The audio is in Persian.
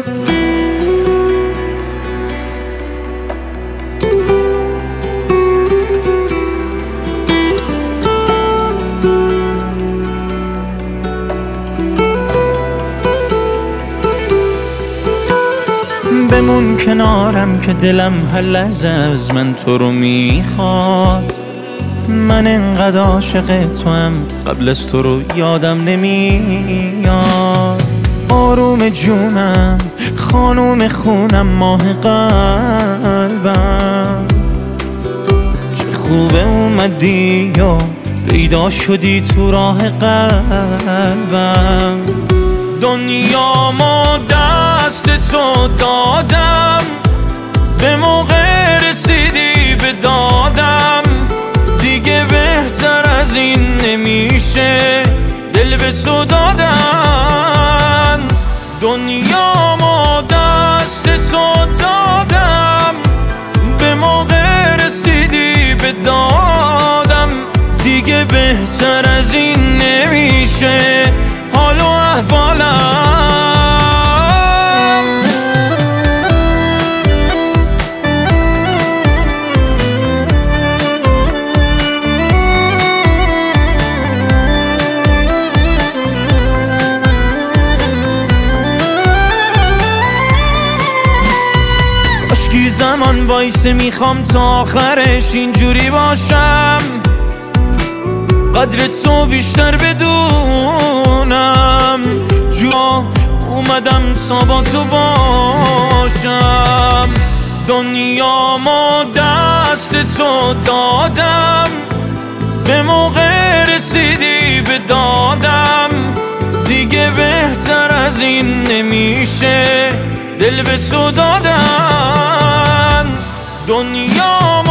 بمون کنارم که دلم هر لحظه از من تو رو میخواد. من انقدر عاشق تو هم قبل از تو رو یادم نمیاد. آروم جونم، خانوم خونم، ماه قلبم، چه خوبه اومدی و پیدا شدی تو راه قلبم. دنیامو دست تو دادم، به موقع رسیدی به دادم. دیگه بهتر از این نمیشه دل به تو دادن. دنیامو دست تو دادم، به موقع رسیدی به دادم. دیگه بهتر از این نمیشه حال و احوالم. اشکی زمان وایسه، میخوام تا آخرش اینجوری باشم. قدر تو بیشتر بدونم، جا اومدم تا با تو باشم. دنیامو دست تو دادم، به موقع رسیدی به دادم. دیگه بهتر از این نمیشه دل به تو دادن. دنیامو